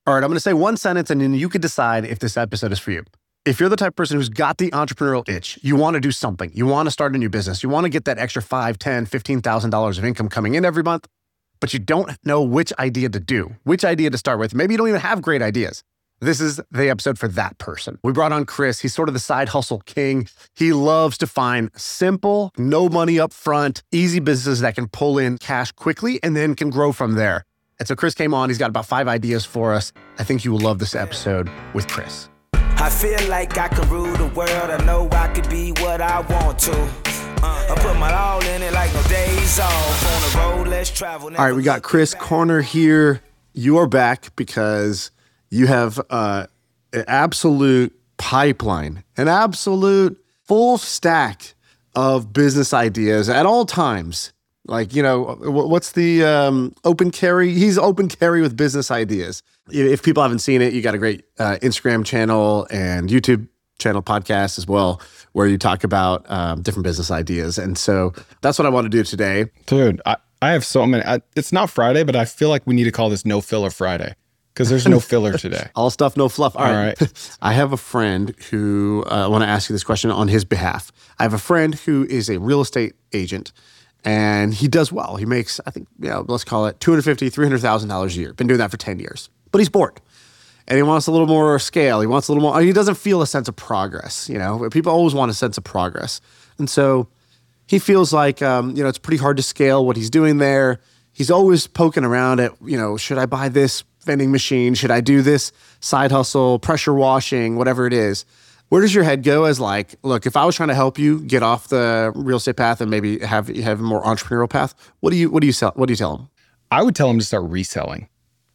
All right, I'm going to say one sentence and then you can decide if this episode is for you. If you're the type of person who's got the entrepreneurial itch, you want to do something, you want to start a new business, you want to get that extra $5,000, $10,000, $15,000 of income coming in every month, but you don't know which idea to do, which idea to start with. Maybe you don't even have great ideas. This is the episode for that person. We brought on Chris. He's sort of the side hustle king. He loves to find simple, no money up front, easy businesses that can pull in cash quickly and then can grow from there. And so Chris came on. He's got about 5 ideas for us. I think you will love this episode with Chris. I feel like I can rule the world. I know I could be what I want to. I put my all in it like no days off. On the road, let's travel. All right, we got Chris Corner here. You are back because you have an absolute pipeline, an absolute full stack of business ideas at all times. Like, you know, what's the open carry? He's open carry with business ideas. If people haven't seen it, you got a great Instagram channel and YouTube channel podcast as well, where you talk about different business ideas. And so that's what I want to do today. Dude, I have so many. It's not Friday, but I feel like we need to call this No Filler Friday because there's no filler today. All stuff, no fluff. All right. I have a friend who I want to ask you this question on his behalf. I have a friend who is a real estate agent. And he does well. He makes, I think, let's call it $250,000, $300,000 a year. Been doing that for 10 years. But he's bored. And he wants a little more scale. He wants a little more, he doesn't feel a sense of progress. You know, people always want a sense of progress. And so he feels like, it's pretty hard to scale what he's doing there. He's always poking around at, should I buy this vending machine? Should I do this side hustle, pressure washing, whatever it is? Where does your head go as like, look, if I was trying to help you get off the real estate path and maybe have a more entrepreneurial path, what do you tell them? I would tell them to start reselling.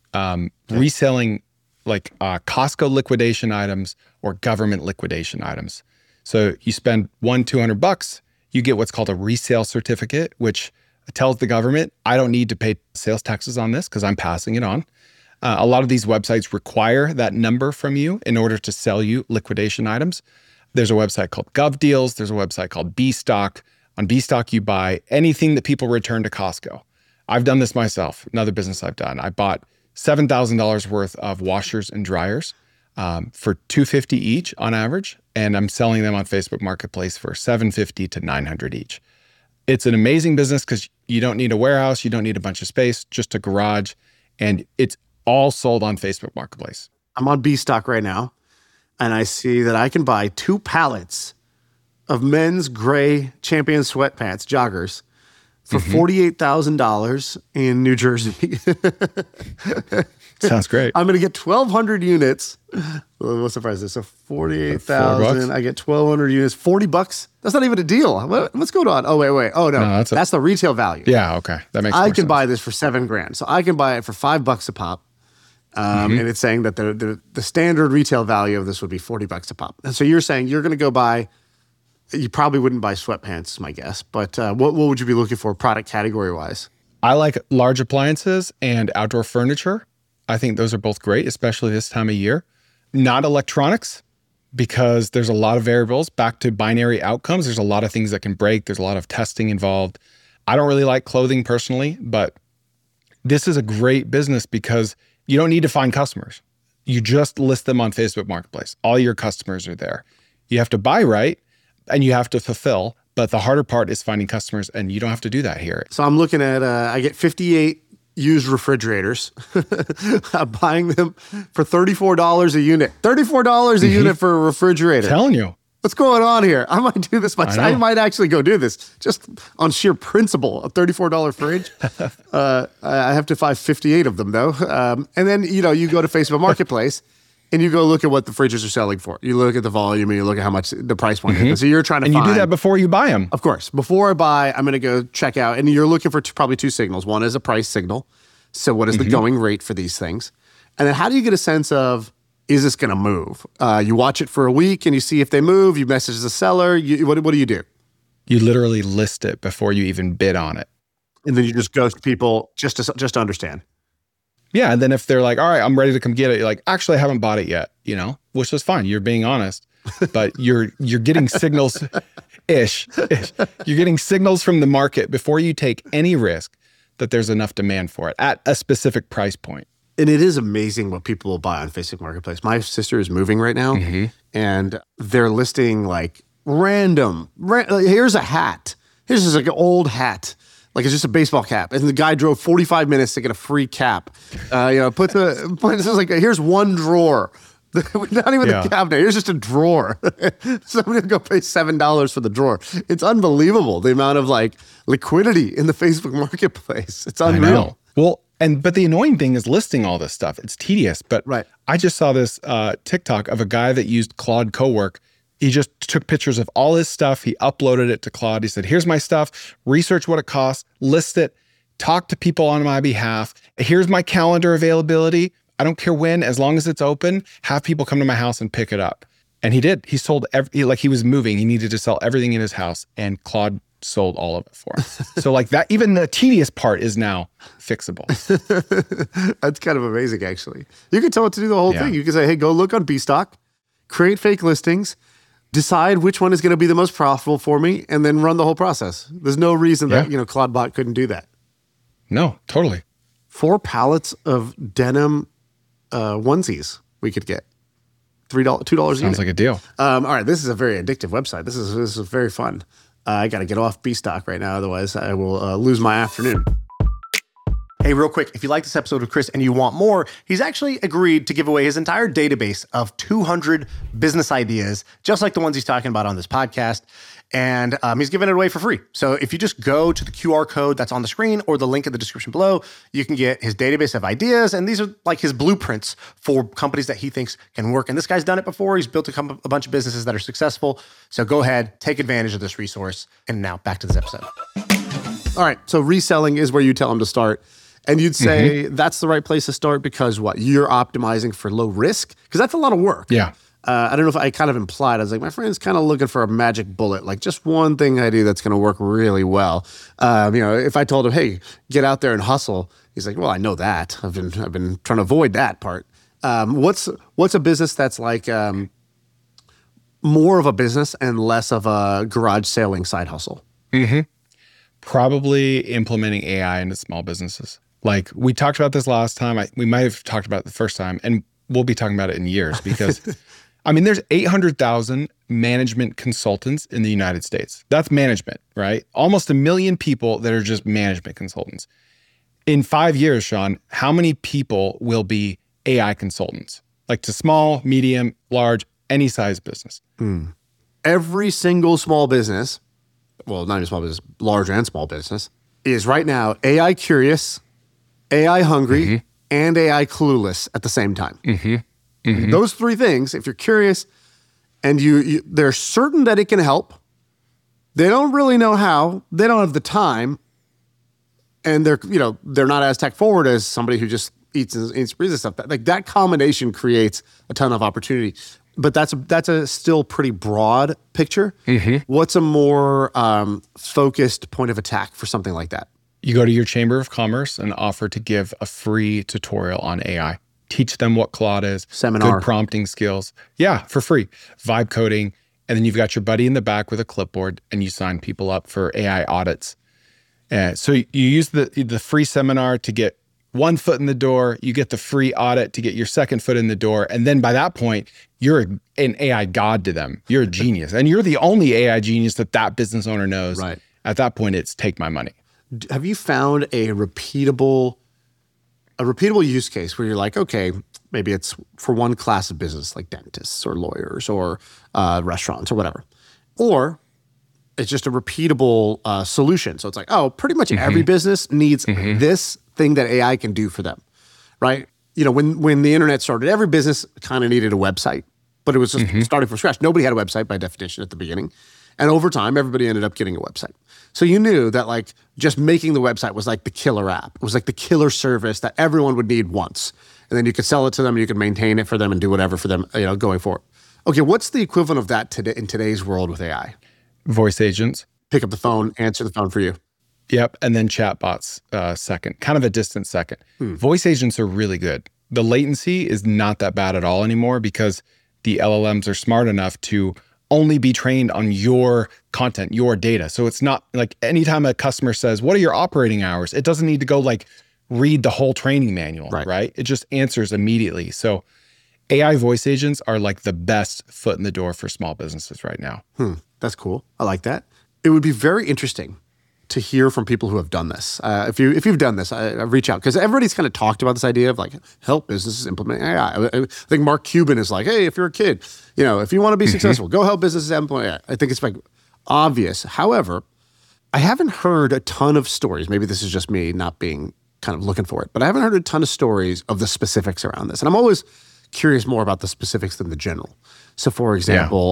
Reselling like Costco liquidation items or government liquidation items. So you spend $200, you get what's called a resale certificate, which tells the government, I don't need to pay sales taxes on this because I'm passing it on. A lot of these websites require that number from you in order to sell you liquidation items. There's a website called GovDeals. There's a website called Bstock. On Bstock, you buy anything that people return to Costco. I've done this myself, another business I've done. I bought $7,000 worth of washers and dryers for $250 each on average, and I'm selling them on Facebook Marketplace for $750 to $900 each. It's an amazing business because you don't need a warehouse, you don't need a bunch of space, just a garage, and it's all sold on Facebook Marketplace. I'm on Bstock right now, and I see that I can buy 2 pallets of men's gray Champion sweatpants, joggers, for $48,000 in New Jersey. Sounds great. I'm going to get 1,200 units. What's the price? So 48,000. I get 1,200 units. $40. That's not even a deal. What's going on? Oh, wait. Oh, no. That's the retail value. Yeah, okay. That makes more sense. I can buy this for $7,000. So I can buy it for $5 a pop. And it's saying that the standard retail value of this would be $40 a pop. And so you're saying you're going to go buy, you probably wouldn't buy sweatpants, is my guess. But what would you be looking for product category-wise? I like large appliances and outdoor furniture. I think those are both great, especially this time of year. Not electronics, because there's a lot of variables. Back to binary outcomes, there's a lot of things that can break. There's a lot of testing involved. I don't really like clothing personally, but this is a great business because you don't need to find customers. You just list them on Facebook Marketplace. All your customers are there. You have to buy right and you have to fulfill, but the harder part is finding customers, and you don't have to do that here. So I'm looking at, I get 58 used refrigerators. I'm buying them for $34 a unit. $34 a unit for a refrigerator. I'm telling you. What's going on here? I might do this myself. I might actually go do this just on sheer principle. A $34 fridge. I have to buy 58 of them though. And then, you go to Facebook Marketplace and you go look at what the fridges are selling for. You look at the volume and you look at how much the price point is. So you're trying to find. And you do that before you buy them. Of course. Before I buy, I'm going to go check out. And you're looking for probably 2 signals. One is a price signal. So what is the going rate for these things? And then how do you get a sense of, is this going to move? You watch it for a week and you see if they move. You message the seller. What do you do? You literally list it before you even bid on it. And then you just ghost people just to understand. Yeah, and then if they're like, all right, I'm ready to come get it, you're like, actually, I haven't bought it yet, which is fine. You're being honest, but you're getting signals, ish. You're getting signals from the market before you take any risk that there's enough demand for it at a specific price point. And it is amazing what people will buy on Facebook Marketplace. My sister is moving right now, and they're listing like here's a hat. Here's just like an old hat. Like it's just a baseball cap. And the guy drove 45 minutes to get a free cap. This is like, here's one drawer. Not even the cabinet. Here's just a drawer. Somebody will go pay $7 for the drawer. It's unbelievable, the amount of like liquidity in the Facebook Marketplace. It's unreal. I know. Well, but the annoying thing is listing all this stuff. It's tedious. But I just saw this TikTok of a guy that used Claude Cowork. He just took pictures of all his stuff. He uploaded it to Claude. He said, here's my stuff. Research what it costs. List it. Talk to people on my behalf. Here's my calendar availability. I don't care when, as long as it's open, have people come to my house and pick it up. And he did. He sold he was moving. He needed to sell everything in his house, and Claude sold all of it for him. So like that, even the tedious part is now fixable. That's kind of amazing, actually. You can tell it to do the whole thing. You can say, hey, go look on Bstock, create fake listings, decide which one is going to be the most profitable for me, and then run the whole process. There's no reason that, ClaudeBot couldn't do that. No, totally. 4 pallets of denim onesies we could get. $2 a Sounds like a deal. All right, this is a very addictive website. This is very fun. I got to get off Bstock right now, otherwise I will lose my afternoon. Hey, real quick, if you like this episode of Chris and you want more, he's actually agreed to give away his entire database of 200 business ideas, just like the ones he's talking about on this podcast. And he's giving it away for free. So if you just go to the QR code that's on the screen or the link in the description below, you can get his database of ideas. And these are like his blueprints for companies that he thinks can work. And this guy's done it before. He's built a bunch of businesses that are successful. So go ahead, take advantage of this resource. And now back to this episode. All right. So reselling is where you tell him to start. And you'd say that's the right place to start because what? You're optimizing for low risk? Because that's a lot of work. Yeah. I don't know if I kind of implied, I was like, my friend's kind of looking for a magic bullet, like just one thing I do that's going to work really well. If I told him, hey, get out there and hustle, he's like, well, I know that. I've been trying to avoid that part. What's a business that's like more of a business and less of a garage sailing side hustle? Probably implementing AI into small businesses. Like we talked about this last time. We might have talked about it the first time, and we'll be talking about it in years because, there's 800,000 management consultants in the United States. That's management, right? Almost 1 million people that are just management consultants. In 5 years, Sean, how many people will be AI consultants? Like to small, medium, large, any size business? Every single small business, well, not even small business, large and small business, is right now AI curious, AI hungry, and AI clueless at the same time. Those 3 things, if you're curious and they're certain that it can help, they don't really know how, they don't have the time, and they're not as tech forward as somebody who just eats and breathes and stuff. Like that combination creates a ton of opportunity. But that's a still pretty broad picture. What's a more focused point of attack for something like that? You go to your Chamber of Commerce and offer to give a free tutorial on AI. Teach them what Claude is. Seminar. Good prompting skills. Yeah, for free. Vibe coding. And then you've got your buddy in the back with a clipboard and you sign people up for AI audits. So you use the free seminar to get one foot in the door. You get the free audit to get your second foot in the door. And then by that point, you're an AI god to them. You're a genius. And you're the only AI genius that business owner knows. Right. At that point, it's take my money. Have you found a repeatable use case where you're like, okay, maybe it's for one class of business like dentists or lawyers or restaurants or whatever, or it's just a repeatable solution. So it's like, oh, pretty much every business needs this thing that AI can do for them, right? When the internet started, every business kind of needed a website, but it was just starting from scratch. Nobody had a website by definition at the beginning. And over time, everybody ended up getting a website. So you knew that like just making the website was like the killer app. It was like the killer service that everyone would need once. And then you could sell it to them, and you could maintain it for them and do whatever for them, going forward. Okay, what's the equivalent of that in today's world with AI? Voice agents. Pick up the phone, answer the phone for you. Yep, and then chatbots second, kind of a distant second. Voice agents are really good. The latency is not that bad at all anymore because the LLMs are smart enough to only be trained on your content, your data. So it's not like anytime a customer says, what are your operating hours? It doesn't need to go like read the whole training manual, right? It just answers immediately. So AI voice agents are like the best foot in the door for small businesses right now. That's cool. I like that. It would be very interesting to hear from people who have done this. If you've done this, reach out, because everybody's kind of talked about this idea of like help businesses implement AI. I think Mark Cuban is like, hey, if you're a kid, if you want to be successful, go help businesses implement AI. I think it's like obvious. However, I haven't heard a ton of stories. Maybe this is just me not being kind of looking for it, but I haven't heard a ton of stories of the specifics around this. And I'm always curious more about the specifics than the general. So for example,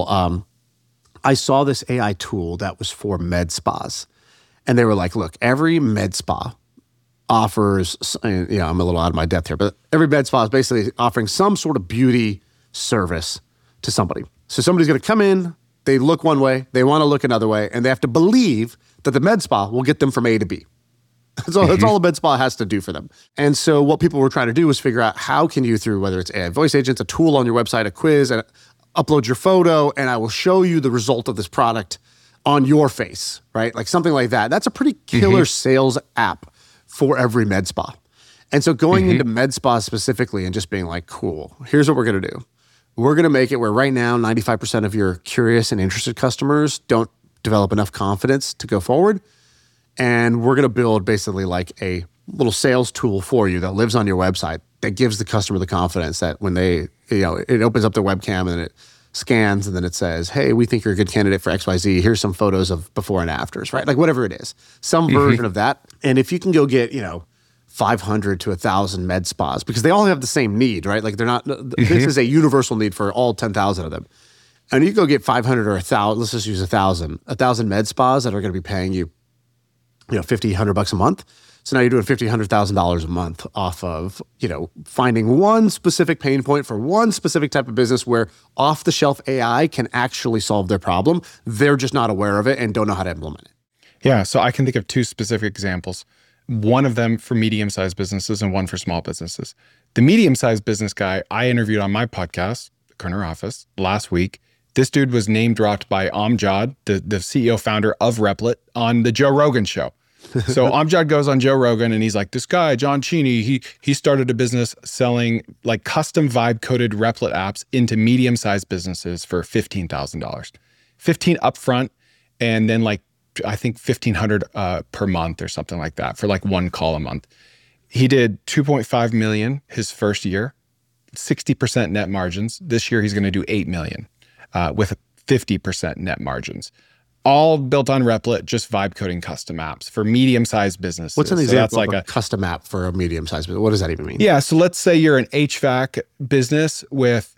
I saw this AI tool that was for med spas. And they were like, look, every med spa offers, I'm a little out of my depth here, but every med spa is basically offering some sort of beauty service to somebody. So somebody's going to come in, they look one way, they want to look another way, and they have to believe that the med spa will get them from A to B. That's all a med spa has to do for them. And so what people were trying to do was figure out how can you, through whether it's AI voice agents, a tool on your website, a quiz, and upload your photo, and I will show you the result of this product on your face, right? Like something like that. That's a pretty killer sales app for every med spa. And so going into med spas specifically and just being like, cool, here's what we're going to do. We're going to make it where right now 95% of your curious and interested customers don't develop enough confidence to go forward. And we're going to build basically like a little sales tool for you that lives on your website that gives the customer the confidence that when they, it opens up their webcam and it scans and then it says, hey, we think you're a good candidate for XYZ. Here's some photos of before and afters, right? Like whatever it is, some version of that. And if you can go get, 500 to 1,000 med spas, because they all have the same need, right? Like they're not, this is a universal need for all 10,000 of them. And you go get 500 or 1,000, let's just use 1,000 med spas that are going to be paying you, $50, $100 a month. So now you're doing $50,000, $100,000 a month off of, finding one specific pain point for one specific type of business where off-the-shelf AI can actually solve their problem. They're just not aware of it and don't know how to implement it. Yeah, so I can think of two specific examples. One of them for medium-sized businesses and one for small businesses. The medium-sized business guy I interviewed on my podcast, The Kerner Office, last week. This dude was name-dropped by Amjad, the CEO founder of Replit, on the Joe Rogan show. So Amjad goes on Joe Rogan and he's like, this guy, John Cheney, he started a business selling like custom vibe coded Replit apps into medium-sized businesses for $15,000. $15,000 upfront, and then like, I think $1,500 per month or something like that for like one call a month. He did $2.5 million his first year, 60% net margins. This year he's going to do $8 million with 50% net margins. All built on Replit, just vibe coding custom apps for medium-sized businesses. What's an example of a custom app for a medium-sized business? What does that even mean? Yeah, so let's say you're an HVAC business with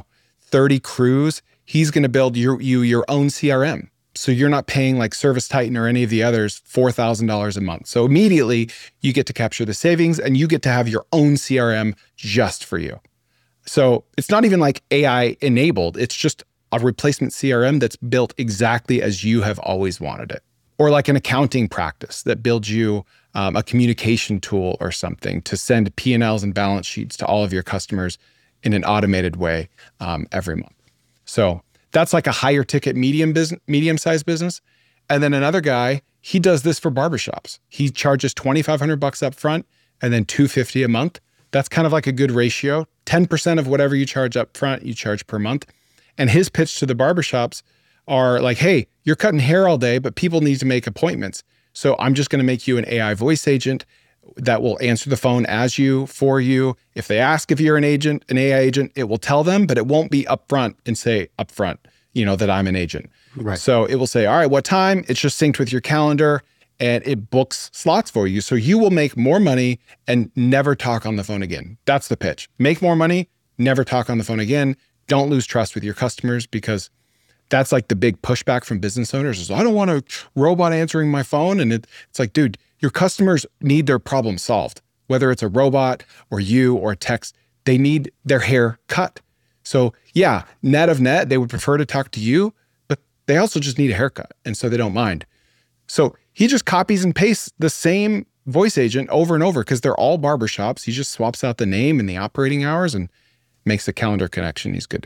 30 crews. He's going to build your own CRM. So you're not paying like ServiceTitan or any of the others $4,000 a month. So immediately you get to capture the savings and you get to have your own CRM just for you. So it's not even like AI enabled. It's just a replacement CRM that's built exactly as you have always wanted it. Or like an accounting practice that builds you a communication tool or something to send P&Ls and balance sheets to all of your customers in an automated way every month. So that's like a higher ticket medium-sized business. And then another guy, he does this for barbershops. He charges $2,500 up front and then $250 a month. That's kind of like a good ratio. 10% of whatever you charge up front, you charge per month. And his pitch to the barbershops are like, hey, you're cutting hair all day, but people need to make appointments. So I'm just going to make you an AI voice agent that will answer the phone as you, for you. If they ask if you're an agent, an AI agent, it will tell them, but it won't be upfront and say upfront, that I'm an agent. Right. So it will say, all right, what time? It's just synced with your calendar and it books slots for you. So you will make more money and never talk on the phone again. That's the pitch. Make more money, never talk on the phone again. Don't lose trust with your customers, because that's like the big pushback from business owners is, I don't want a robot answering my phone. And it's like, dude, your customers need their problem solved. Whether it's a robot or you or text, they need their hair cut. So yeah, net of net, they would prefer to talk to you, but they also just need a haircut. And so they don't mind. So he just copies and pastes the same voice agent over and over because they're all barbershops. He just swaps out the name and the operating hours and makes the calendar connection. He's good to go.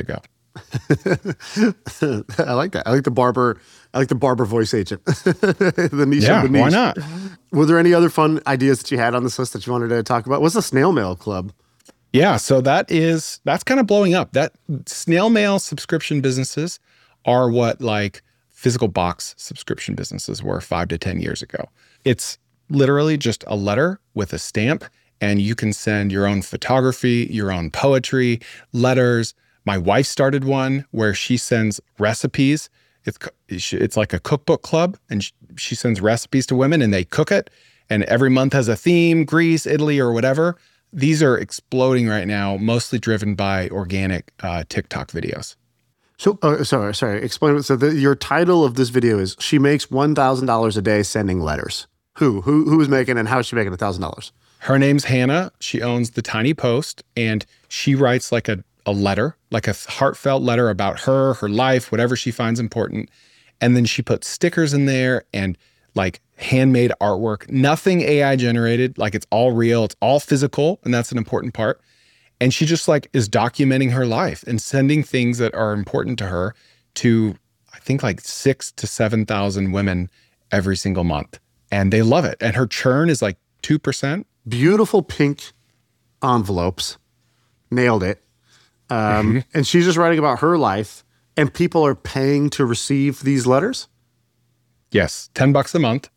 I like that. I like the barber voice agent. The niche Yeah, of the niche. why not? Were there any other fun ideas that you had on this list that you wanted to talk about? What's the snail mail club? Yeah, so that's kind of blowing up. That snail mail subscription businesses are what like physical box subscription businesses were 5 to 10 years ago. It's literally just a letter with a stamp, and you can send your own photography, your own poetry, letters. My wife started one where she sends recipes. It's like a cookbook club, and she sends recipes to women and they cook it. And every month has a theme, Greece, Italy, or whatever. These are exploding right now, mostly driven by organic TikTok videos. So, sorry. Explain. So, your title of this video is "She makes $1,000 a day sending letters." Who is making, and how is she making $1,000? Her name's Hannah. She owns the Tiny Post, and she writes like a letter, like a heartfelt letter about her life, whatever she finds important. And then she puts stickers in there and like handmade artwork, nothing AI generated, like it's all real, it's all physical, and that's an important part. And she just like is documenting her life and sending things that are important to her to, I think like 6,000 to 7,000 women every single month. And they love it. And her churn is like 2%. Beautiful pink envelopes. Nailed it. And she's just writing about her life, and people are paying to receive these letters? Yes, $10 a month,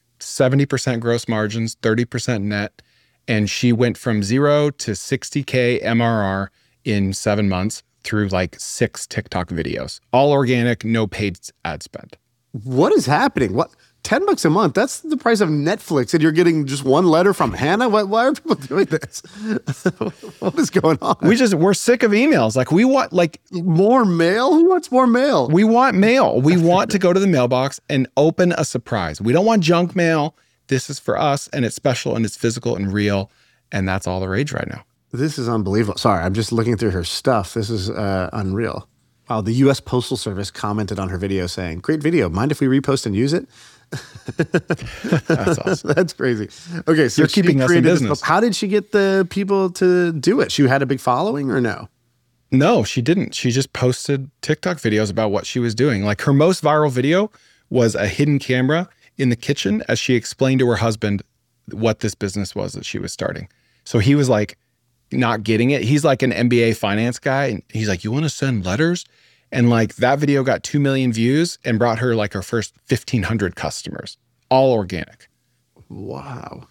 70% gross margins, 30% net. And she went from 0 to 60K MRR in 7 months through like 6 TikTok videos, all organic, no paid ad spend. What is happening? What? $10 a month? That's the price of Netflix, and you're getting just one letter from Hannah? Why are people doing this? What is going on? We're sick of emails. Like we want like more mail? Who wants more mail? We want mail. We want to go to the mailbox and open a surprise. We don't want junk mail. This is for us, and it's special, and it's physical and real, and that's all the rage right now. This is unbelievable. Sorry, I'm just looking through her stuff. This is unreal. Wow, the U.S. Postal Service commented on her video saying, "Great video. Mind if we repost and use it?" That's awesome. That's crazy. Okay, so you're keeping us in business. How did she get the people to do it? She had a big following, or no? No, she didn't. She just posted TikTok videos about what she was doing. Like her most viral video was a hidden camera in the kitchen as she explained to her husband what this business was that she was starting. So he was like not getting it. He's like an MBA finance guy, and he's like, "You want to send letters?" And like that video got 2 million views and brought her like her first 1,500 customers, all organic. Wow.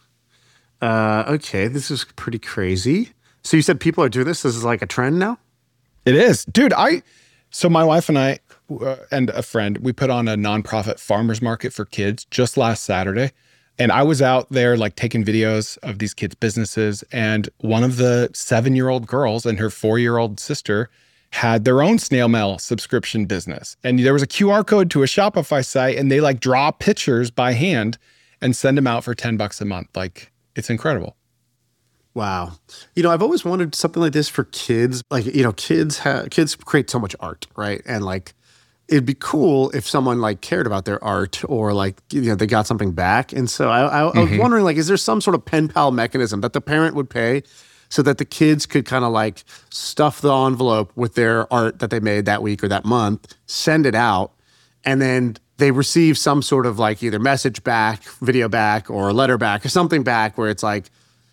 Okay, this is pretty crazy. So you said people are doing this? This is like a trend now? It is. Dude, so my wife and I and a friend, we put on a nonprofit farmers market for kids just last Saturday. And I was out there like taking videos of these kids' businesses. And one of the 7-year-old girls and her 4-year-old sister had their own snail mail subscription business. And there was a QR code to a Shopify site, and they like draw pictures by hand and send them out for $10 a month. Like it's incredible. Wow. I've always wanted something like this for kids. Like, kids create so much art, right? And like, it'd be cool if someone like cared about their art, or like, they got something back. And so I was wondering, like, is there some sort of pen pal mechanism that the parent would pay so that the kids could kind of like stuff the envelope with their art that they made that week or that month, send it out, and then they receive some sort of like either message back, video back, or a letter back, or something back where it's like,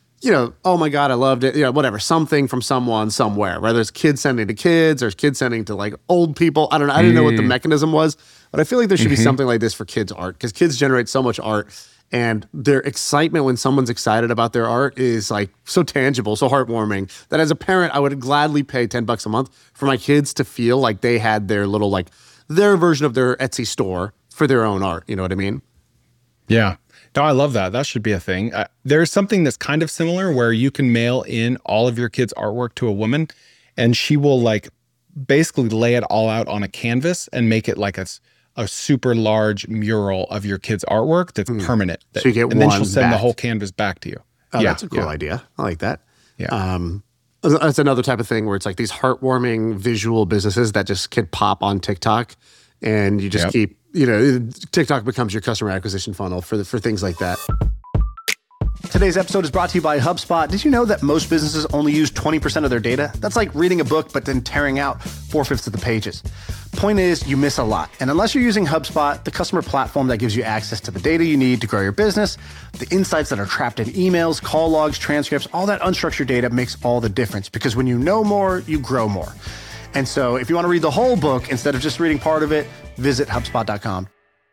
oh my God, I loved it, whatever, something from someone somewhere, whether it's kids sending to kids or kids sending to like old people. I don't know. I didn't know what the mechanism was, but I feel like there should be something like this for kids' art, because kids generate so much art, and their excitement when someone's excited about their art is like so tangible, so heartwarming, that as a parent, I would gladly pay $10 a month for my kids to feel like they had their little, like their version of their Etsy store for their own art. You know what I mean? Yeah. No, I love that. That should be a thing. There's something that's kind of similar where you can mail in all of your kids' artwork to a woman, and she will like basically lay it all out on a canvas and make it like a super large mural of your kids' artwork that's permanent. So you get and then she'll one send back. the whole canvas back to you. Oh, yeah, that's a cool idea. I like that. Yeah. That's another type of thing where it's like these heartwarming visual businesses that just can pop on TikTok, and you just keep, TikTok becomes your customer acquisition funnel for things like that. Today's episode is brought to you by HubSpot. Did you know that most businesses only use 20% of their data? That's like reading a book, but then tearing out 4/5 of the pages. Point is, you miss a lot. And unless you're using HubSpot, the customer platform that gives you access to the data you need to grow your business, the insights that are trapped in emails, call logs, transcripts, all that unstructured data makes all the difference. Because when you know more, you grow more. And so if you want to read the whole book instead of just reading part of it, visit HubSpot.com.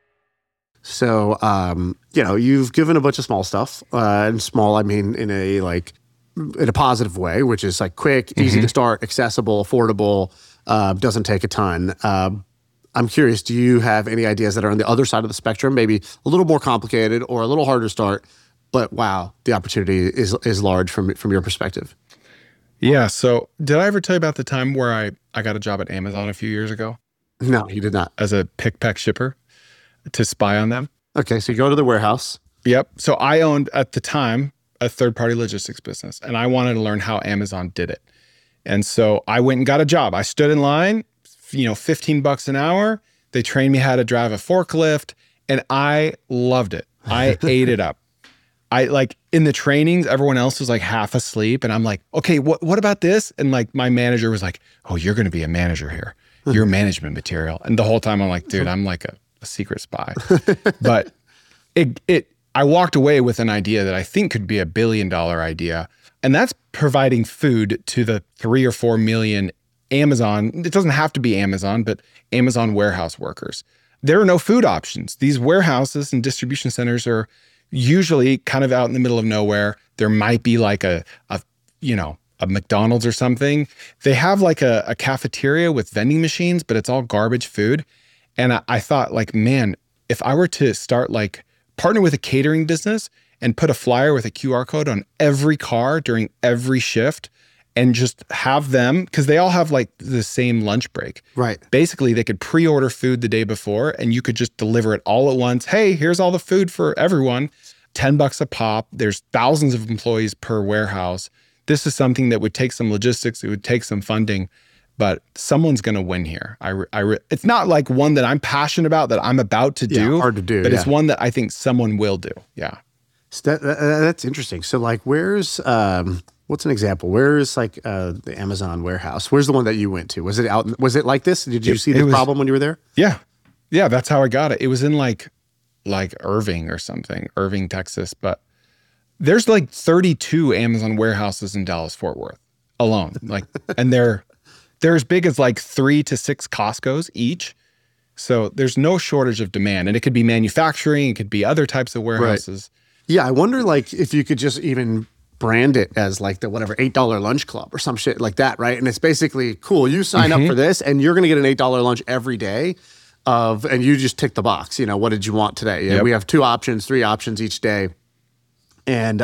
So, you've given a bunch of small stuff, and small, I mean, in a positive way, which is like quick, easy to start, accessible, affordable, doesn't take a ton. I'm curious, do you have any ideas that are on the other side of the spectrum, maybe a little more complicated or a little harder to start, but wow, the opportunity is large from your perspective? Yeah. So did I ever tell you about the time where I got a job at Amazon a few years ago? No, you did not. As a pick, pack shipper to spy on them. Okay. So you go to the warehouse. Yep. So I owned at the time a third-party logistics business, and I wanted to learn how Amazon did it. And so I went and got a job. I stood in line, $15 an hour. They trained me how to drive a forklift, and I loved it. I ate it up. In the trainings, everyone else was like half asleep, and I'm like, okay, what about this? And like my manager was like, oh, you're going to be a manager here. You're management material. And the whole time I'm like, dude, I'm like a secret spy. But I walked away with an idea that I think could be $1 billion idea. And that's providing food to the 3 or 4 million Amazon. It doesn't have to be Amazon, but Amazon warehouse workers. There are no food options. These warehouses and distribution centers are usually kind of out in the middle of nowhere. There might be like a McDonald's or something. They have like a cafeteria with vending machines, but it's all garbage food. And I thought like, man, if I were to start partner with a catering business and put a flyer with a QR code on every car during every shift and just have them, because they all have like the same lunch break. Right. Basically, they could pre-order food the day before and you could just deliver it all at once. Hey, here's all the food for everyone. $10 a pop. There's thousands of employees per warehouse. This is something that would take some logistics. It would take some funding, but someone's going to win here. It's not like one that I'm passionate about, that I'm about to do. Hard to do, but it's one that I think someone will do. Yeah. So that's interesting. So like, where's, what's an example? Where's the Amazon warehouse? Where's the one that you went to? Was it like this? Did you see the problem when you were there? Yeah. Yeah. That's how I got it. It was in like Irving or something, Irving, Texas. But there's 32 Amazon warehouses in Dallas-Fort Worth alone. And they're as big as 3 to 6 Costco's each. So there's no shortage of demand. And it could be manufacturing, it could be other types of warehouses. Right. Yeah, I wonder if you could just even brand it as the $8 lunch club or some shit like that, right? And it's basically, cool, you sign up for this and you're gonna get an $8 lunch every day and you just tick the box. What did you want today? Yeah, we have 2 options, 3 options each day. And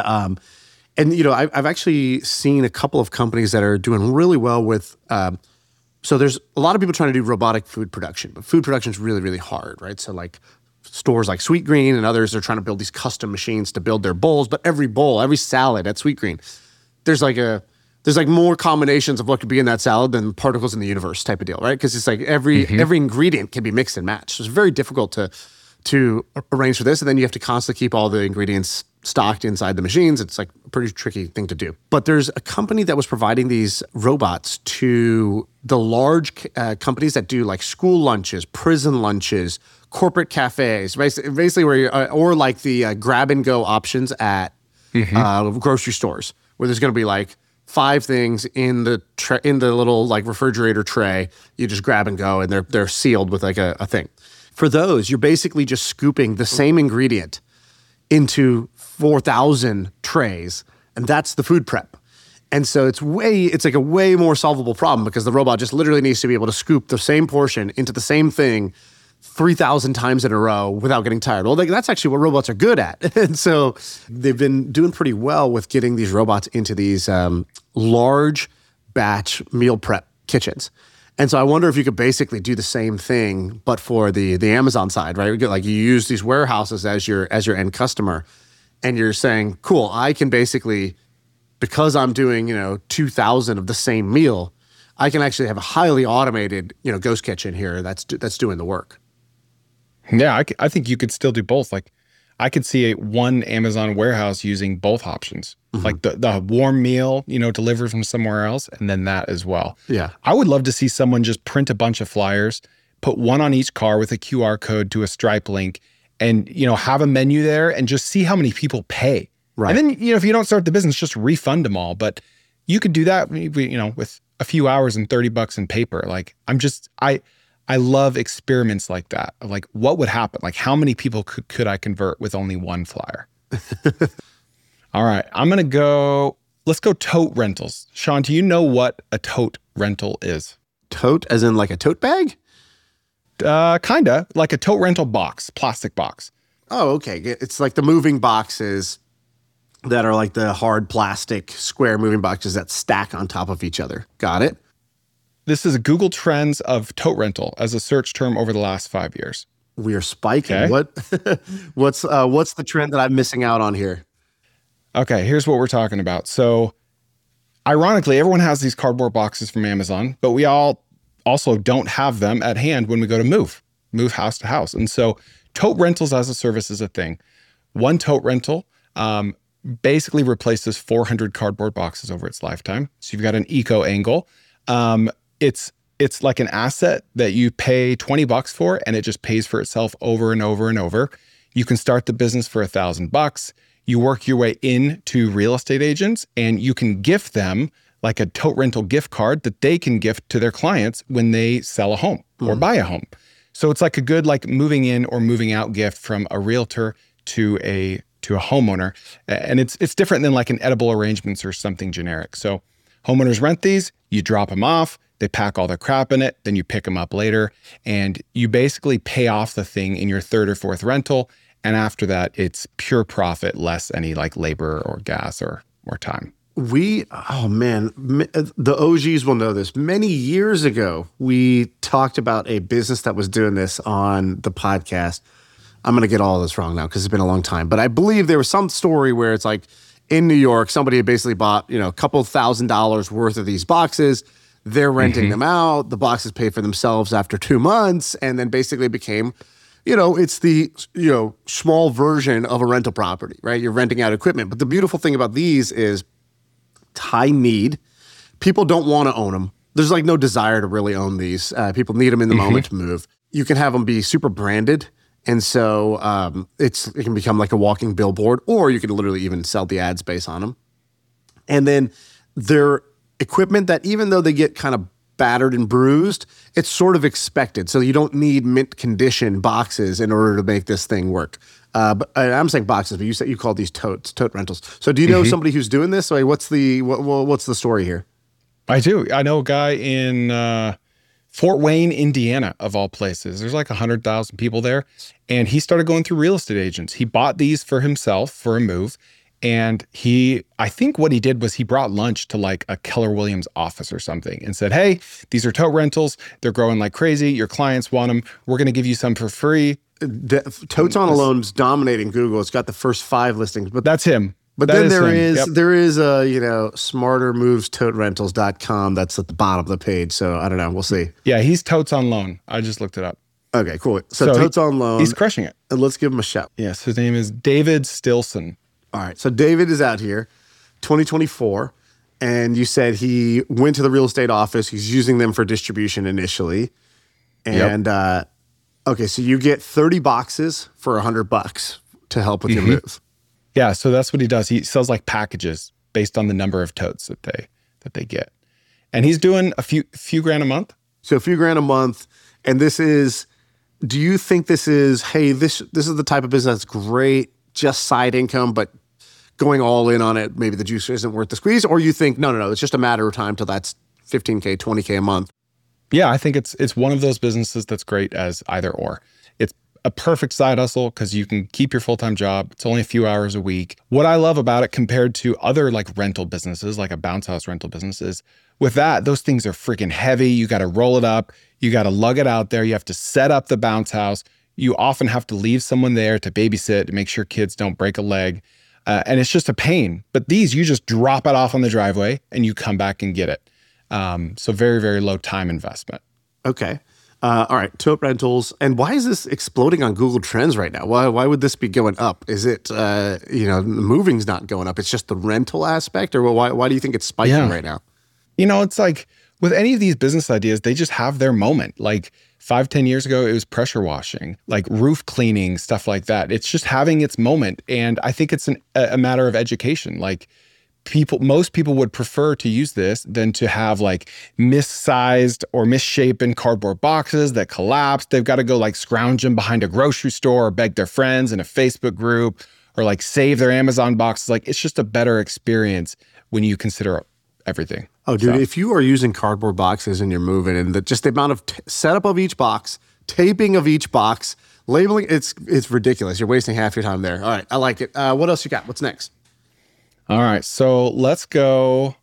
I've actually seen a couple of companies that are doing really well with, so there's a lot of people trying to do robotic food production, but food production is really, really hard, right? So stores like Sweetgreen and others are trying to build these custom machines to build their bowls, but every bowl, every salad at Sweetgreen, there's more combinations of what could be in that salad than particles in the universe type of deal, right? Because it's every ingredient can be mixed and matched. So it's very difficult to arrange for this, and then you have to constantly keep all the ingredients stocked inside the machines. It's a pretty tricky thing to do. But there's a company that was providing these robots to the large companies that do school lunches, prison lunches, corporate cafes, basically where or the grab and go options at grocery stores, where there's going to be 5 things in the little refrigerator tray. You just grab and go, and they're sealed with a thing. For those, you're basically just scooping the same ingredient into 4,000 trays, and that's the food prep. And so it's a way more solvable problem, because the robot just literally needs to be able to scoop the same portion into the same thing 3,000 times in a row without getting tired. Well, that's actually what robots are good at. And so they've been doing pretty well with getting these robots into these large batch meal prep kitchens. And so I wonder if you could basically do the same thing, but for the Amazon side, right? You use these warehouses as your end customer, and you're saying, cool, I can basically, because I'm doing 2,000 of the same meal, I can actually have a highly automated ghost kitchen here that's doing the work. Yeah, I think you could still do both. I could see one Amazon warehouse using both options, like the warm meal, delivered from somewhere else, and then that as well. Yeah. I would love to see someone just print a bunch of flyers, put one on each car with a QR code to a Stripe link, and have a menu there and just see how many people pay. Right. And then if you don't start the business, just refund them all. But you could do that, with a few hours and $30 in paper. Like I love experiments like that. Of like, what would happen? Like, how many people could I convert with only one flyer? All right, let's go tote rentals. Sean, do you know what a tote rental is? Tote as in like a tote bag? Kinda, like a tote rental box, plastic box. Oh, okay. It's like the moving boxes that are like the hard plastic square moving boxes that stack on top of each other. Got it? This is Google Trends of tote rental as a search term over the last 5 years. We are spiking. Okay. What's the trend that I'm missing out on here? Okay, here's what we're talking about. So ironically, everyone has these cardboard boxes from Amazon, but we all also don't have them at hand when we go to move house to house. And so tote rentals as a service is a thing. One tote rental basically replaces 400 cardboard boxes over its lifetime. So you've got an eco angle. It's like an asset that you pay $20 for, and it just pays for itself over and over and over. You can start the business for $1,000. You work your way into real estate agents, and you can gift them like a tote rental gift card that they can gift to their clients when they sell a home or buy a home. So it's like a good like moving in or moving out gift from a realtor to a homeowner. And it's different than like an edible arrangements or something generic. So homeowners rent these, you drop them off, they pack all their crap in it, then you pick them up later, and you basically pay off the thing in your third or fourth rental. And after that, it's pure profit, less any like labor or gas or time. The OGs will know this. Many years ago, we talked about a business that was doing this on the podcast. I'm going to get all this wrong now because it's been a long time, but I believe there was some story where it's like in New York, somebody had basically bought, a couple $1,000s worth of these boxes. They're renting them out. The boxes pay for themselves after 2 months, and then basically became, it's the, small version of a rental property, right? You're renting out equipment. But the beautiful thing about these is high need. People don't want to own them. There's like no desire to really own these. People need them in the moment to move. You can have them be super branded. And so it can become like a walking billboard, or you can literally even sell the ad space on them. And then they're equipment that even though they get kind of battered and bruised, it's sort of expected. So you don't need mint condition boxes in order to make this thing work. But I'm saying boxes, but you call these tote rentals. So do you know somebody who's doing this? So what's the story here? I do. I know a guy in Fort Wayne, Indiana, of all places. There's like 100,000 people there. And he started going through real estate agents. He bought these for himself for a move. And I think what he did was he brought lunch to like a Keller Williams office or something and said, hey, these are tote rentals. They're growing like crazy. Your clients want them. We're going to give you some for free. Totes on Alone's dominating Google. It's got the first 5 listings. But that's him. But then there is smartermovestoterentals.com that's at the bottom of the page. So I don't know. We'll see. Yeah, he's Totes on Loan. I just looked it up. Okay, cool. So Totes on Loan. He's crushing it. And let's give him a shout. Yes, his name is David Stilson. All right. So David is out here, 2024. And you said he went to the real estate office. He's using them for distribution initially. And okay, so you get 30 boxes for $100 to help with your move. Yeah, so that's what he does. He sells like packages based on the number of totes that they get. And he's doing a few grand a month. So a few grand a month. And do you think this is, hey, this is the type of business that's great, just side income, but going all in on it, maybe the juice isn't worth the squeeze? Or you think, no, it's just a matter of time till that's $15K, $20K a month? Yeah, I think it's one of those businesses that's great as either or. It's a perfect side hustle because you can keep your full-time job. It's only a few hours a week. What I love about it compared to other like rental businesses, like a bounce house rental business, is with that, those things are freaking heavy. You got to roll it up. You got to lug it out there. You have to set up the bounce house. You often have to leave someone there to babysit to make sure kids don't break a leg. And it's just a pain. But these, you just drop it off on the driveway and you come back and get it. So very, very low time investment. Okay. All right, tote rentals. And why is this exploding on Google Trends right now? Why would this be going up? Is it, moving's not going up? It's just the rental aspect? Or why do you think it's spiking right now? It's like with any of these business ideas, they just have their moment. Like 5-10 years ago, it was pressure washing, like roof cleaning, stuff like that. It's just having its moment. And I think it's a matter of education. Like most people would prefer to use this than to have like missized or misshapen cardboard boxes that collapse. They've got to go like scrounge them behind a grocery store or beg their friends in a Facebook group or like save their Amazon boxes. Like it's just a better experience when you consider everything. Oh, dude, if you are using cardboard boxes and you're moving and just the amount of setup of each box, taping of each box, labeling, it's ridiculous. You're wasting half your time there. All right, I like it. What else you got? What's next? All right, so let's go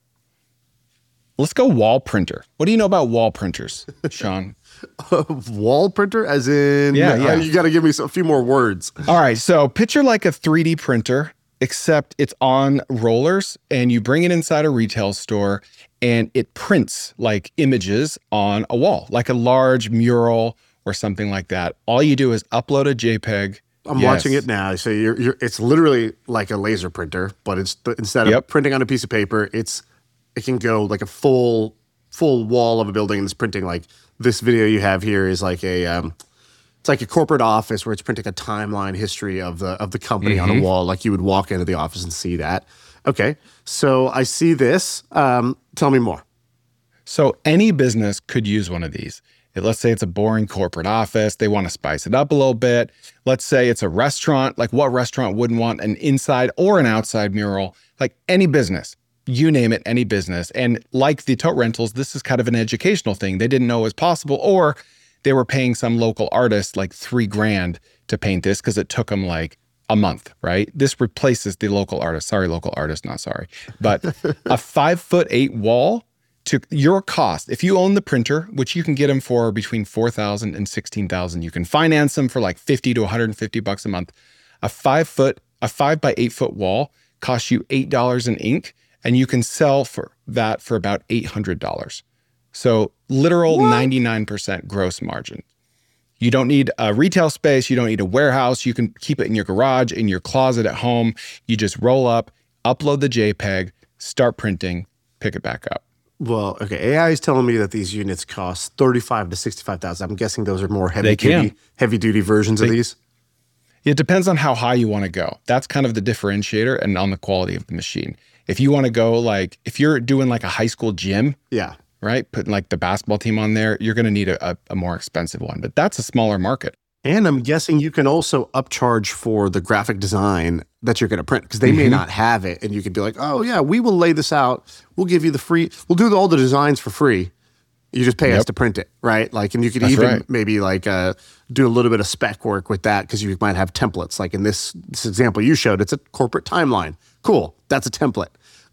wall printer. What do you know about wall printers, Sean? Wall printer as in, yeah. You got to give me a few more words. All right, so picture like a 3D printer, except it's on rollers and you bring it inside a retail store and it prints like images on a wall, like a large mural or something like that. All you do is upload a JPEG. I'm watching it now. So it's literally like a laser printer, but instead of printing on a piece of paper, it can go like a full wall of a building and it's printing. Like this video you have here is like it's like a corporate office where it's printing a timeline history of the company on a wall. Like you would walk into the office and see that. Okay, so I see this. Tell me more. So any business could use one of these. Let's say it's a boring corporate office. They want to spice it up a little bit. Let's say it's a restaurant. Like what restaurant wouldn't want an inside or an outside mural? Like any business, you name it, any business. And like the tote rentals, this is kind of an educational thing. They didn't know it was possible, or they were paying some local artist like $3,000 to paint this because it took them like a month, right? This replaces the local artist. Sorry, local artist, not sorry. But a 5'8" wall to your cost. If you own the printer, which you can get them for between $4,000 and $16,000, you can finance them for like $50 to $150 a month. A 5x8 foot wall costs you $8 in ink, and you can sell for about $800. So literal 99% gross margin. You don't need a retail space. You don't need a warehouse. You can keep it in your garage, in your closet at home. You just roll up, upload the JPEG, start printing, pick it back up. Well, okay. AI is telling me that these units cost $35,000 to $65,000. I'm guessing those are more heavy duty versions of these. It depends on how high you want to go. That's kind of the differentiator, and on the quality of the machine. If you want to go if you're doing like a high school gym, right, putting like the basketball team on there, you're going to need a more expensive one. But that's a smaller market. And I'm guessing you can also upcharge for the graphic design that you're going to print, because they may not have it. And you could be like, oh yeah, we will lay this out. We'll give you we'll do all the designs for free. You just pay us to print it, right? Like, and you could maybe like do a little bit of spec work with that, because you might have templates. Like in this example you showed, it's a corporate timeline. Cool, that's a template.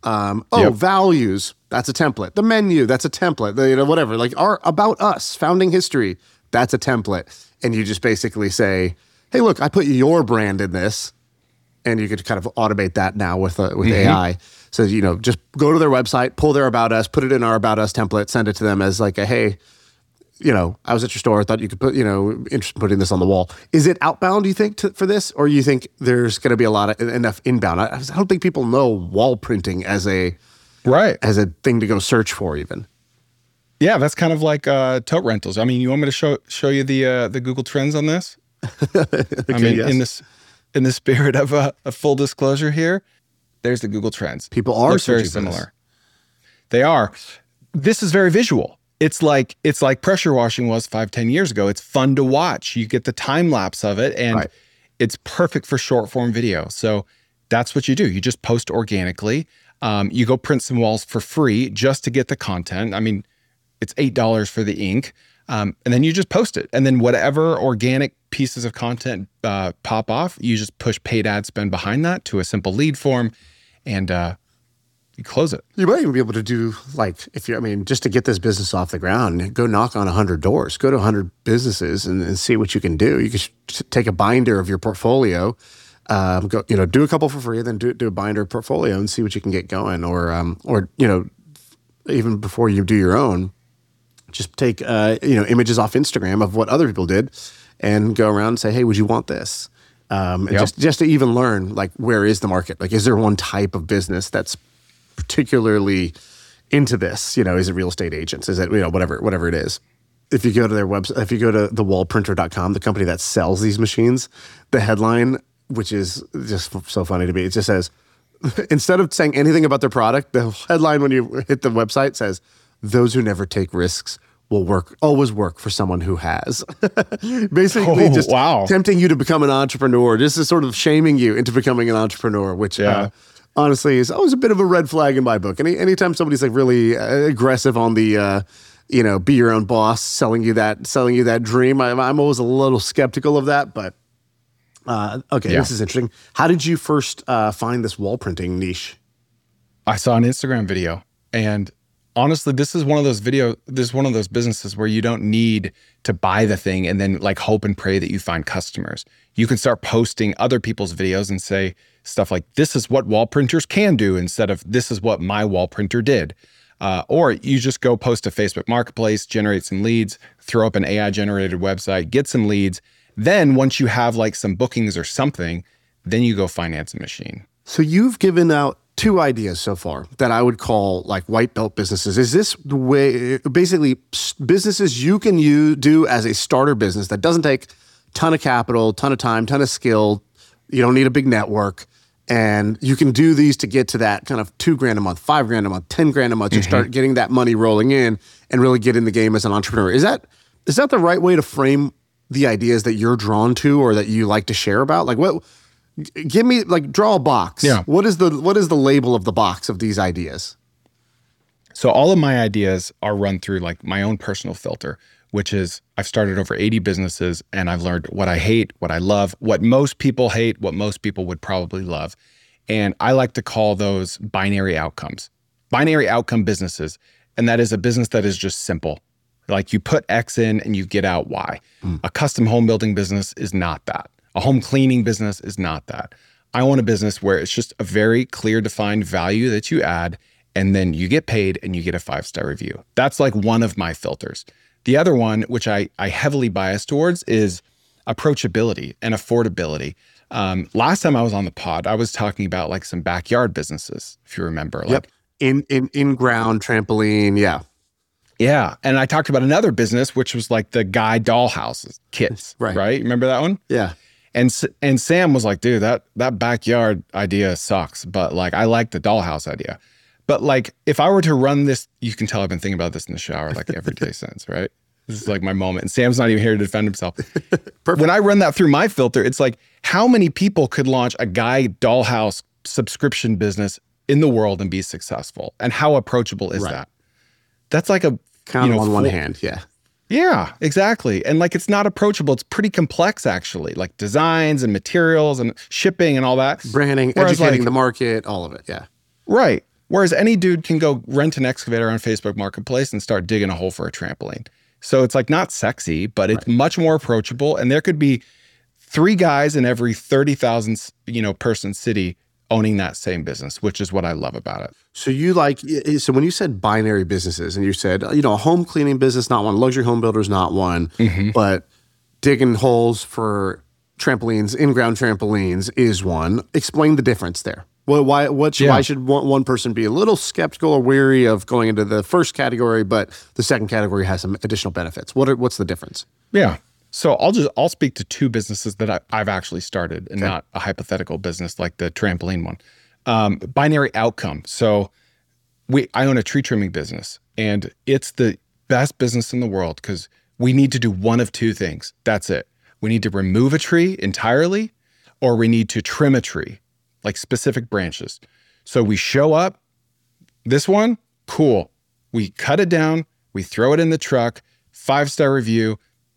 Values, that's a template. The menu, that's a template. Whatever. Like our About Us, founding history, that's a template. And you just basically say, hey, look, I put your brand in this. And you could kind of automate that now with AI. So, just go to their website, pull their About Us, put it in our About Us template, send it to them as like hey, I was at your store, I thought you could put, interested in putting this on the wall. Is it outbound, do you think, for this? Or you think there's going to be enough inbound? I don't think people know wall printing as a thing to go search for even. Yeah, that's kind of like tote rentals. I mean, you want me to show you the Google Trends on this? In the spirit of a full disclosure here, there's the Google Trends. People are very similar. They are. This is very visual. It's like pressure washing was 5-10 years ago. It's fun to watch. You get the time lapse of it, and it's perfect for short form video. So that's what you do. You just post organically. You go print some walls for free just to get the content. I mean, it's $8 for the ink. And then you just post it. And then whatever organic pieces of content pop off, you just push paid ad spend behind that to a simple lead form, and you close it. You might even be able to do just to get this business off the ground, go knock on 100 doors, go to 100 businesses and see what you can do. You could take a binder of your portfolio, do a couple for free, then do a binder portfolio and see what you can get going. Or even before you do your own, Just take images off Instagram of what other people did, and go around and say, "Hey, would you want this?" And just to even learn, like, where is the market? Like, is there one type of business that's particularly into this? Is it real estate agents? Is it whatever it is? If you go to their website, if you go to thewallprinter.com, the company that sells these machines, the headline, which is just so funny to me, it just says, instead of saying anything about their product, the headline when you hit the website says, "Those who never take risks will always work for someone who has." Basically, tempting you to become an entrepreneur. This is sort of shaming you into becoming an entrepreneur, which honestly is always a bit of a red flag in my book. Anytime somebody's like really aggressive on the be your own boss, selling you that dream, I'm always a little skeptical of that. But this is interesting. How did you first find this wall printing niche? I saw an Instagram video, and honestly, this is one of those businesses where you don't need to buy the thing and then like hope and pray that you find customers. You can start posting other people's videos and say stuff like, "This is what wall printers can do," instead of "This is what my wall printer did." Or you just go post a Facebook Marketplace, generate some leads, throw up an AI generated website, get some leads. Then once you have like some bookings or something, then you go finance a machine. So you've given out 2 ideas so far that I would call like white belt businesses. Is this the way, basically businesses you can do as a starter business that doesn't take a ton of capital, ton of time, ton of skill. You don't need a big network. And you can do these to get to that kind of $2,000 a month, $5,000 a month, $10,000 a month, and start getting that money rolling in and really get in the game as an entrepreneur. Is that the right way to frame the ideas that you're drawn to or that you like to share about? Like, what? Give me, like, draw a box. Yeah. What is the label of the box of these ideas? So all of my ideas are run through like my own personal filter, which is I've started over 80 businesses and I've learned what I hate, what I love, what most people hate, what most people would probably love. And I like to call those binary outcomes, binary outcome businesses. And that is a business that is just simple. Like you put X in and you get out Y. A custom home building business is not that. A home cleaning business is not that. I want a business where it's just a very clear defined value that you add, and then you get paid and you get a 5-star review. That's like one of my filters. The other one, which I heavily bias towards, is approachability and affordability. Last time I was on the pod, I was talking about like some backyard businesses, if you remember. Yep. Like in-ground trampoline, yeah. Yeah. And I talked about another business, which was like the Guy dollhouses, kits, right? Remember that one? Yeah. And Sam was like, "Dude, that backyard idea sucks, but like I like the dollhouse idea." But like if I were to run this, you can tell I've been thinking about this in the shower like every day since, right? This is like my moment. And Sam's not even here to defend himself. Perfect. When I run that through my filter, it's like, how many people could launch a Guy dollhouse subscription business in the world and be successful? And how approachable is that? That's like a count on one hand, yeah. Yeah, exactly. And like, it's not approachable. It's pretty complex, actually, like designs and materials and shipping and all that. Branding, educating the market, all of it. Yeah. Right. Whereas any dude can go rent an excavator on Facebook Marketplace and start digging a hole for a trampoline. So it's like not sexy, but it's much more approachable. And there could be 3 guys in every 30,000, person city owning that same business, which is what I love about it. So so when you said binary businesses and you said, a home cleaning business, not one, luxury home builders, not one, but digging holes for trampolines, in-ground trampolines is one. Explain the difference there. Why should one person be a little skeptical or weary of going into the first category, but the second category has some additional benefits? What's the difference? Yeah. So I'll speak to 2 businesses that I've actually started and not a hypothetical business like the trampoline one. Binary outcome. So I own a tree trimming business, and it's the best business in the world because we need to do one of 2 things. That's it. We need to remove a tree entirely, or we need to trim a tree, like specific branches. So we show up, this one, cool. We cut it down, we throw it in the truck, 5-star review,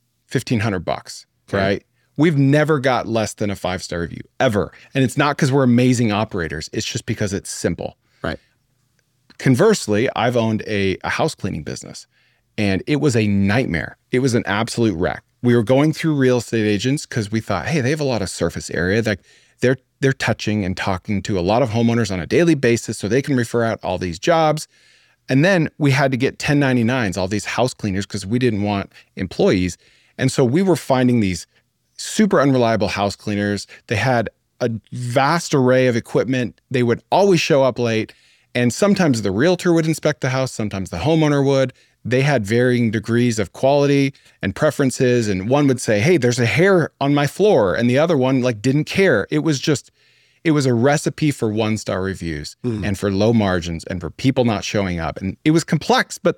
$1,500, right? We've never got less than a 5-star review, ever. And it's not because we're amazing operators. It's just because it's simple. Right. Conversely, I've owned a house cleaning business, and it was a nightmare. It was an absolute wreck. We were going through real estate agents because we thought, hey, they have a lot of surface area. Like they're touching and talking to a lot of homeowners on a daily basis, so they can refer out all these jobs. And then we had to get 1099s, all these house cleaners, because we didn't want employees. And so we were finding these super unreliable house cleaners. They had a vast array of equipment. They would always show up late. And sometimes the realtor would inspect the house, sometimes the homeowner would. They had varying degrees of quality and preferences. And one would say, hey, there's a hair on my floor. And the other one didn't care. It was a recipe for 1-star reviews and for low margins and for people not showing up. And it was complex, but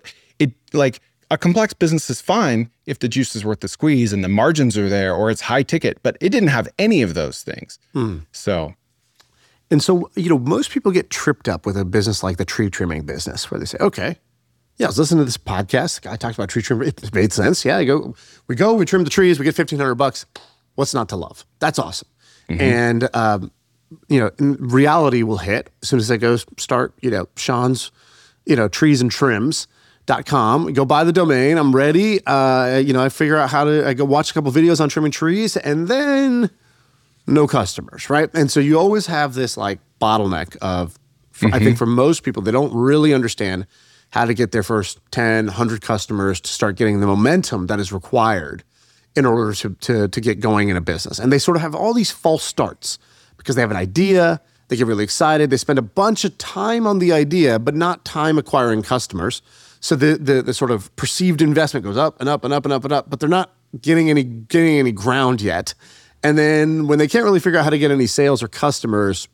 a complex business is fine if the juice is worth the squeeze and the margins are there or it's high ticket, but it didn't have any of those things. So, most people get tripped up with a business like the tree trimming business where they say, okay, yeah, I was listening to this podcast. The guy talked about tree trimming. It made sense. Yeah, we trim the trees, we get $1,500. What's not to love? That's awesome. And, reality will hit as soon as they go start, Sean's, treesandtrims.com. Go buy the domain. I'm ready. I figure out I go watch a couple videos on trimming trees and then no customers, right? And so you always have this bottleneck of, I think for most people, they don't really understand how to get their first 10, 100 customers to start getting the momentum that is required in order to get going in a business. And they sort of have all these false starts because they have an idea, they get really excited, they spend a bunch of time on the idea, but not time acquiring customers. So the sort of perceived investment goes up and up and up and up and up, but they're not getting any ground yet. And then when they can't really figure out how to get any sales or customers,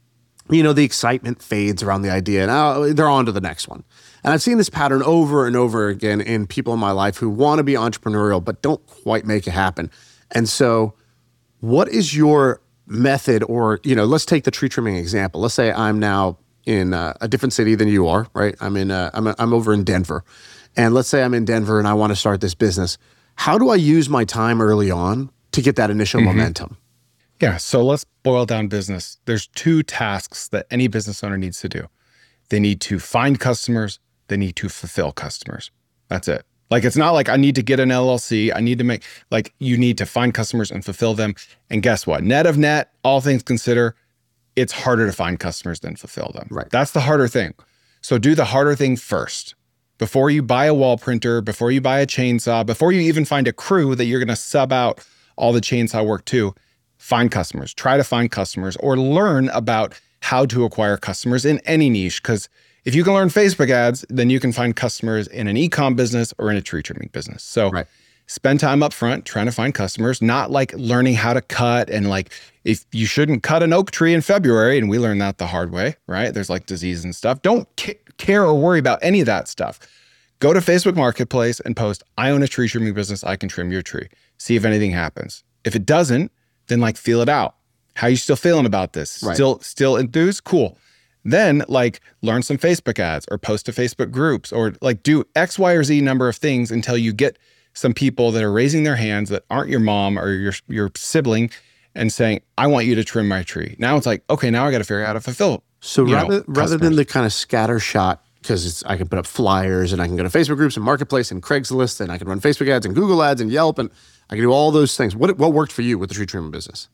the excitement fades around the idea and now they're on to the next one. And I've seen this pattern over and over again in people in my life who want to be entrepreneurial but don't quite make it happen. And so what is your method or, let's take the tree trimming example. Let's say I'm now in a different city than you are, right? I'm over in Denver. And let's say I'm in Denver and I want to start this business. How do I use my time early on to get that initial momentum? Yeah, so let's boil down business. There's 2 tasks that any business owner needs to do. They need to find customers. They need to fulfill customers. That's it. It's not like I need to get an LLC. I need to you need to find customers and fulfill them. And guess what? Net of net, all things considered, it's harder to find customers than fulfill them. Right. That's the harder thing. So do the harder thing first. Before you buy a wall printer, before you buy a chainsaw, before you even find a crew that you're going to sub out all the chainsaw work to, find customers. Try to find customers or learn about how to acquire customers in any niche. Because if you can learn Facebook ads, then you can find customers in an e-com business or in a tree trimming business. So spend time up front trying to find customers, not learning how to cut and if you shouldn't cut an oak tree in February, and we learned that the hard way, right? There's disease and stuff. Don't care or worry about any of that stuff. Go to Facebook Marketplace and post, I own a tree trimming business, I can trim your tree. See if anything happens. If it doesn't, then feel it out. How are you still feeling about this? Right. Still enthused? Cool. Then learn some Facebook ads or post to Facebook groups or do X, Y, or Z number of things until you get some people that are raising their hands that aren't your mom or your sibling and saying, I want you to trim my tree. Now it's okay, now I got to figure out how to fulfill. So rather than the kind of scatter shot, because I can put up flyers and I can go to Facebook groups and Marketplace and Craigslist and I can run Facebook ads and Google ads and Yelp and I can do all those things. What worked for you with the tree trimming business?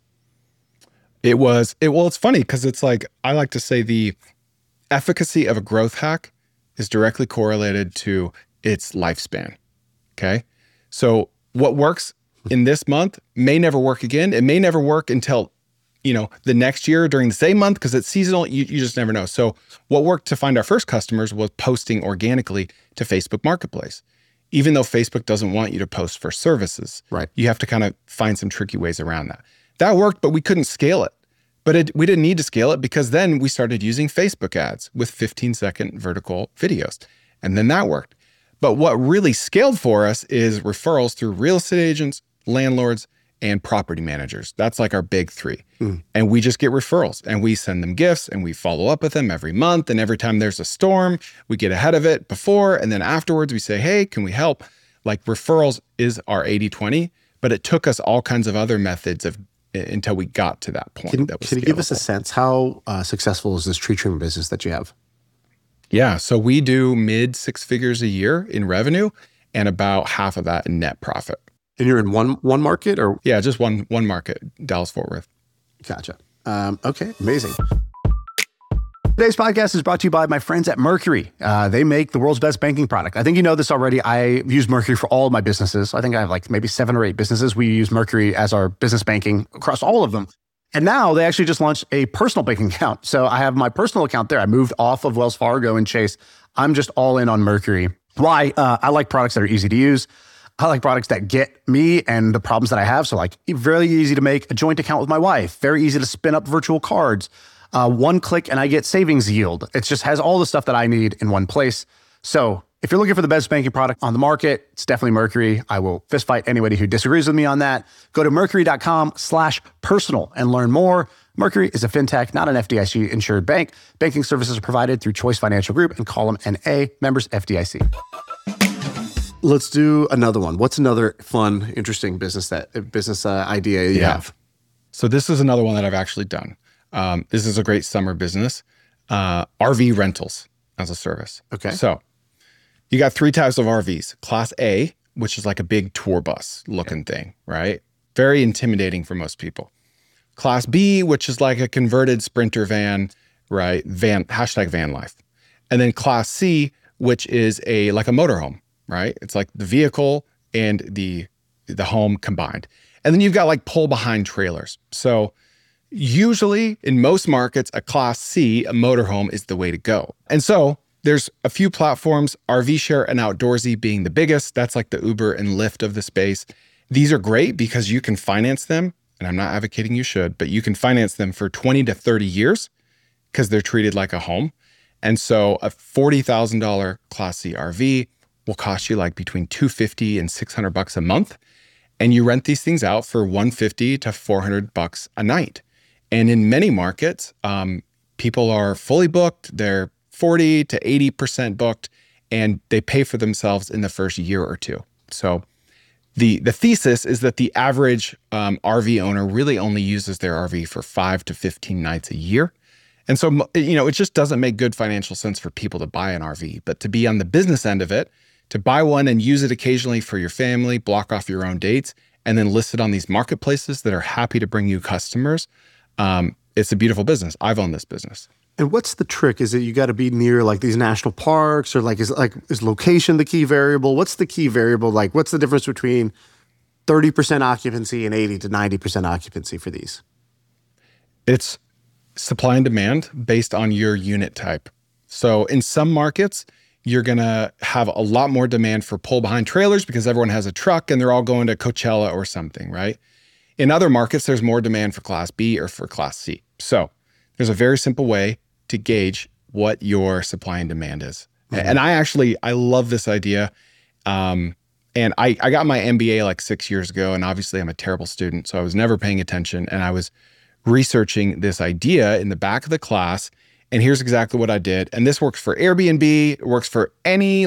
It's funny because it's I like to say the efficacy of a growth hack is directly correlated to its lifespan. Okay. So what works in this month may never work again. It may never work until, the next year during the same month because it's seasonal. You just never know. So what worked to find our first customers was posting organically to Facebook Marketplace. Even though Facebook doesn't want you to post for services, right? You have to kind of find some tricky ways around that. That worked, but we couldn't scale it. But we didn't need to scale it because then we started using Facebook ads with 15-second vertical videos. And then that worked. But what really scaled for us is referrals through real estate agents, landlords, and property managers. That's our big 3. And we just get referrals and we send them gifts and we follow up with them every month. And every time there's a storm, we get ahead of it before. And then afterwards we say, hey, can we help? Referrals is our 80-20, but it took us all kinds of other methods until we got to that point. Can you give us a sense how successful is this tree trimming business that you have? Yeah, so we do mid 6 figures a year in revenue and about half of that in net profit. And you're in one market or? Yeah, just one market, Dallas-Fort Worth. Gotcha. Okay, amazing. Today's podcast is brought to you by my friends at Mercury. They make the world's best banking product. I think you know this already. I use Mercury for all of my businesses. I think I have like maybe 7 or 8 businesses. We use Mercury as our business banking across all of them. And now they actually just launched a personal banking account. So I have my personal account there. I moved off of Wells Fargo and Chase. I'm just all in on Mercury. Why? I like products that are easy to use. I like products that get me and the problems that I have. So like very easy to make a joint account with my wife. Very easy to spin up virtual cards. One click and I get savings yield. It just has all the stuff that I need in one place. So if you're looking for the best banking product on the market, it's definitely Mercury. I will fist fight anybody who disagrees with me on that. Go to mercury.com/personal and learn more. Mercury is a fintech, not an FDIC insured bank. Banking services are provided through Choice Financial Group and Column NA, members FDIC. Let's do another one. What's another fun, interesting business idea you have? So this is another one that I've actually done. This is a great summer business, RV rentals as a service. Okay. So you got 3 types of RVs. Class A, which is like a big tour bus looking thing, right? Very intimidating for most people. Class B, which is like a converted Sprinter van, right? Hashtag van life. And then Class C, which is like a motorhome, right? It's like the vehicle and the home combined. And then you've got like pull behind trailers. So usually in most markets, a Class C, a motorhome, is the way to go. And so there's a few platforms, RVshare and Outdoorsy being the biggest. That's like the Uber and Lyft of the space. These are great because you can finance them, and I'm not advocating you should, but you can finance them for 20 to 30 years because they're treated like a home. And so a $40,000 Class C RV will cost you like between $250 and $600 a month. And you rent these things out for $150 to $400 a night. And in many markets, people are fully booked. They're 40 to 80% booked, and they pay for themselves in the first year or two. So the thesis is that the average RV owner really only uses their RV for 5 to 15 nights a year. And so, it just doesn't make good financial sense for people to buy an RV, but to be on the business end of it, to buy one and use it occasionally for your family, block off your own dates, and then list it on these marketplaces that are happy to bring you customers. It's a beautiful business. I've owned this business. And what's the trick? Is it you got to be near like these national parks, or is location the key variable? What's the key variable? Like, what's the difference between 30% occupancy and 80 to 90% occupancy for these? It's supply and demand based on your unit type. So in some markets, you're going to have a lot more demand for pull behind trailers because everyone has a truck and they're all going to Coachella or something, right? In other markets, there's more demand for Class B or for Class C. So there's a very simple way to gauge what your supply and demand is. Mm-hmm. And I love this idea. And I got my MBA like 6 years ago, and obviously I'm a terrible student, so I was never paying attention. And I was researching this idea in the back of the class. And here's exactly what I did. And this works for Airbnb. It works for any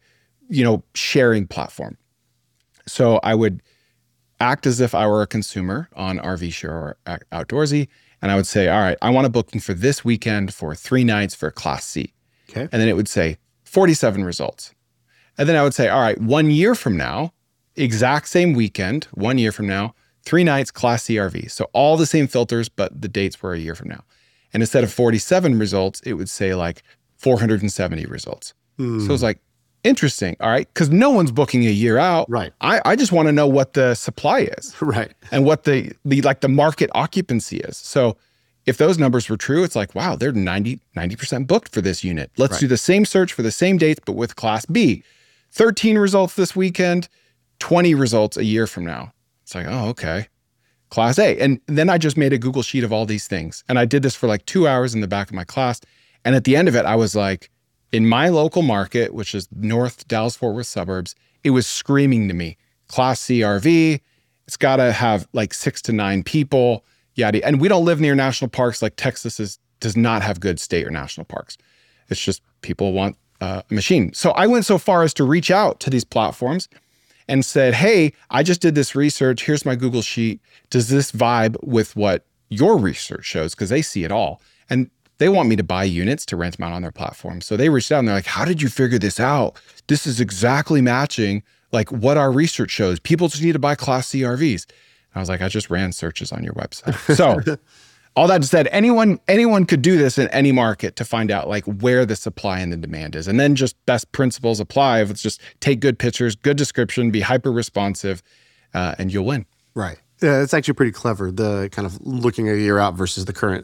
sharing platform. So I would act as if I were a consumer on RVshare or Outdoorsy. And I would say, all right, I want a booking for this weekend for 3 nights for Class C. Okay. And then it would say 47 results. And then I would say, all right, 1 year from now, exact same weekend, 1 year from now, 3 nights Class C RV. So all the same filters, but the dates were a year from now. And instead of 47 results, it would say like 470 results. So it's like, interesting, all right? Because no one's booking a year out. Right. I just want to know what the supply is. Right. And what the market occupancy is. So if those numbers were true, it's like, wow, they're 90% booked for this unit. Let's do the same search for the same dates, but with Class B. 13 results this weekend, 20 results a year from now. It's like, oh, okay. Class A. And then I just made a Google sheet of all these things. And I did this for like 2 hours in the back of my class. And at the end of it, I was like, in my local market, which is North Dallas-Fort Worth suburbs, it was screaming to me, Class C RV, it's got to have like 6 to 9 people, yada. And we don't live near national parks. Like Texas does not have good state or national parks. It's just people want a machine. So I went so far as to reach out to these platforms and said, hey, I just did this research. Here's my Google sheet. Does this vibe with what your research shows? Because they see it all. And they want me to buy units to rent them out on their platform. So they reached out and they're like, how did you figure this out? This is exactly matching like what our research shows. People just need to buy Class C RVs. And I was like, I just ran searches on your website. So all that said, anyone could do this in any market to find out like where the supply and the demand is. And then just best principles apply. If it's just take good pictures, good description, be hyper responsive, and you'll win. Right. Yeah, it's actually pretty clever, the kind of looking a year out versus the current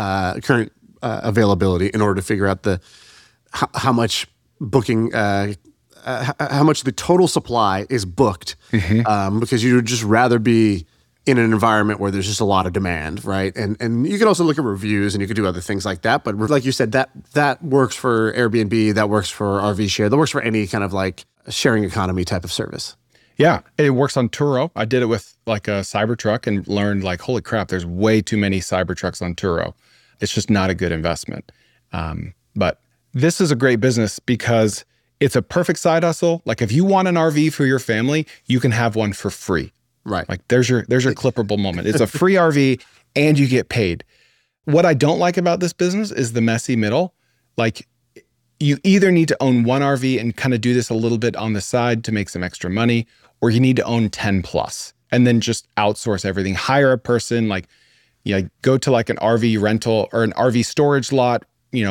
availability in order to figure out how much booking, how much the total supply is booked, because you'd just rather be in an environment where there's just a lot of demand, right? And you can also look at reviews and you could do other things like that. But like you said, that works for Airbnb, that works for RV share, that works for any kind of like sharing economy type of service. Yeah, it works on Turo. I did it with like a Cybertruck and learned like, holy crap, there's way too many Cybertrucks on Turo. It's just not a good investment. But this is a great business because it's a perfect side hustle. Like if you want an RV for your family, you can have one for free. Right. Like there's your clippable moment. It's a free RV and you get paid. What I don't like about this business is the messy middle. Like you either need to own one RV and kind of do this a little bit on the side to make some extra money, or you need to own 10 plus and then just outsource everything. Hire a person, like, go to like an RV rental or an RV storage lot,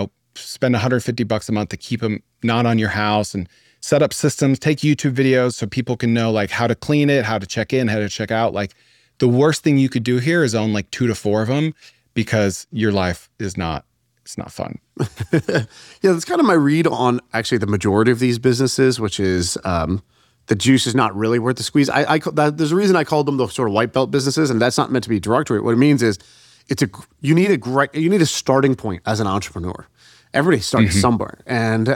spend $150 a month to keep them not on your house and set up systems, take YouTube videos so people can know like how to clean it, how to check in, how to check out. Like the worst thing you could do here is own like 2 to 4 of them because your life is not fun. Yeah, that's kind of my read on actually the majority of these businesses, which is the juice is not really worth the squeeze. There's a reason I called them the sort of white belt businesses, and that's not meant to be derogatory. What it means is you need a starting point as an entrepreneur. Everybody starts somewhere, and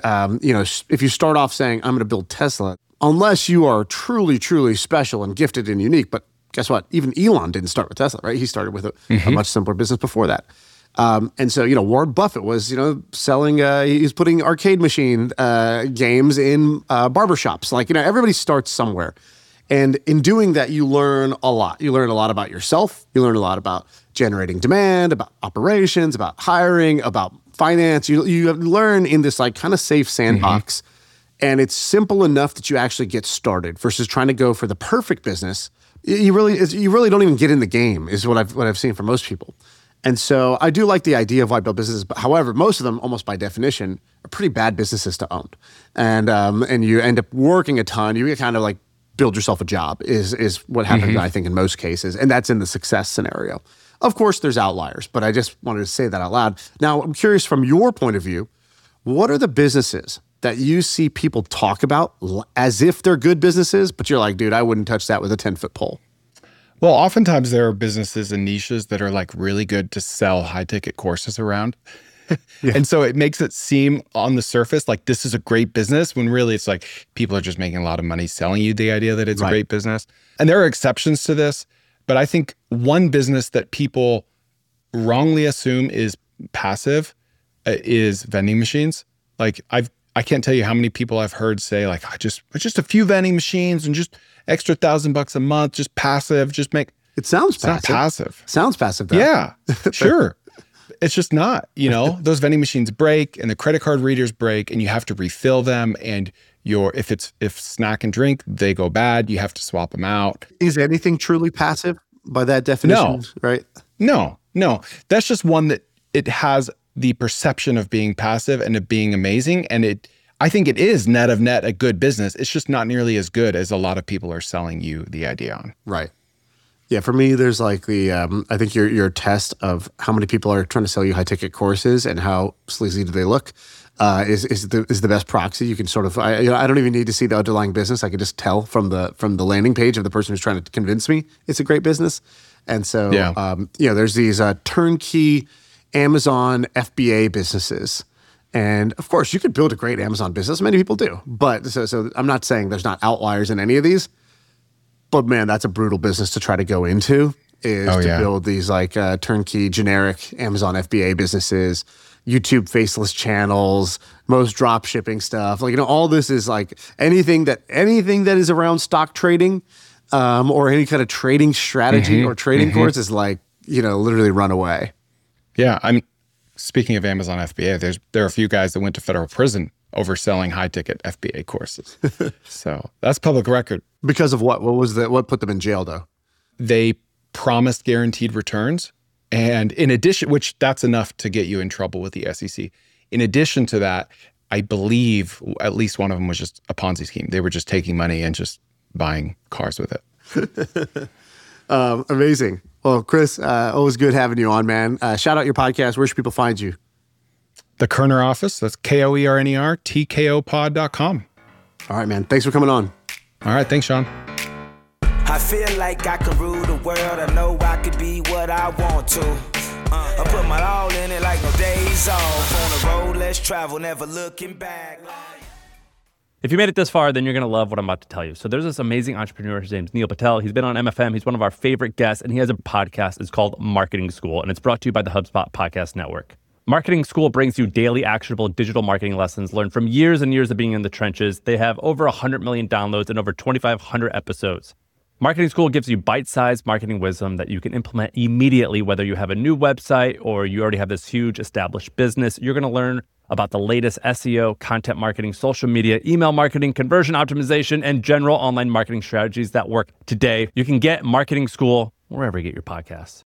if you start off saying I'm going to build Tesla, unless you are truly, truly special and gifted and unique, but guess what? Even Elon didn't start with Tesla, right? He started with a much simpler business before that. And so, Warren Buffett was, selling, he's putting arcade machine games in barbershops. Like, everybody starts somewhere. And in doing that, you learn a lot. You learn a lot about yourself. You learn a lot about generating demand, about operations, about hiring, about finance. You learn in this like kind of safe sandbox. And it's simple enough that you actually get started versus trying to go for the perfect business. You really don't even get in the game is what I've seen from most people. And so I do like the idea of white belt businesses, but however, most of them, almost by definition, are pretty bad businesses to own. And you end up working a ton. You kind of like build yourself a job is what happens, I think, in most cases. And that's in the success scenario. Of course, there's outliers, but I just wanted to say that out loud. Now, I'm curious from your point of view, what are the businesses that you see people talk about as if they're good businesses, but you're like, dude, I wouldn't touch that with a 10-foot pole? Well, oftentimes there are businesses and niches that are like really good to sell high ticket courses around. And so it makes it seem on the surface like this is a great business when really it's like people are just making a lot of money selling you the idea that it's a great business. And there are exceptions to this, but I think one business that people wrongly assume is passive is vending machines. Like I can't tell you how many people I've heard say like, just a few vending machines and just extra $1,000 a month, just passive, just make. It sounds passive. Not passive. Sounds passive though. Yeah, sure. It's just not, those vending machines break and the credit card readers break and you have to refill them. And if snack and drink, they go bad, you have to swap them out. Is anything truly passive by that definition? No. Right? No. That's just one that it has the perception of being passive and of being amazing. And I think it is net of net a good business. It's just not nearly as good as a lot of people are selling you the idea on. Right. Yeah. For me, there's like I think your test of how many people are trying to sell you high ticket courses and how sleazy do they look is the best proxy. You can sort of I don't even need to see the underlying business. I can just tell from the landing page of the person who's trying to convince me it's a great business. And so there's these turnkey Amazon FBA businesses. And of course, you could build a great Amazon business. Many people do. But so I'm not saying there's not outliers in any of these. But man, that's a brutal business to try to go into build these like turnkey generic Amazon FBA businesses, YouTube faceless channels, most drop shipping stuff. Like, all this is like anything that is around stock trading or any kind of trading strategy or trading course is like, literally run away. Yeah. Speaking of Amazon FBA, there are a few guys that went to federal prison over selling high-ticket FBA courses. So that's public record. Because of what? What put them in jail, though? They promised guaranteed returns, And in addition, which that's enough to get you in trouble with the SEC. In addition to that, I believe at least one of them was just a Ponzi scheme. They were just taking money and just buying cars with it. Amazing. Well, Chris, always good having you on, man. Shout out your podcast. Where should people find you? The Kerner Office. That's KOERNER, TKOpod.com. All right, man. Thanks for coming on. All right. Thanks, Sean. I feel like I can rule the world. I know I could be what I want to. I put my all in it like no days off. On the road, let's travel, never looking back. If you made it this far, then you're going to love what I'm about to tell you. So there's this amazing entrepreneur. His name's Neil Patel. He's been on MFM. He's one of our favorite guests, and he has a podcast. It's called Marketing School, and it's brought to you by the HubSpot Podcast Network. Marketing School brings you daily actionable digital marketing lessons learned from years and years of being in the trenches. They have over 100 million downloads and over 2,500 episodes. Marketing School gives you bite-sized marketing wisdom that you can implement immediately, whether you have a new website or you already have this huge established business. You're going to learn about the latest SEO, content marketing, social media, email marketing, conversion optimization, and general online marketing strategies that work today. You can get Marketing School wherever you get your podcasts.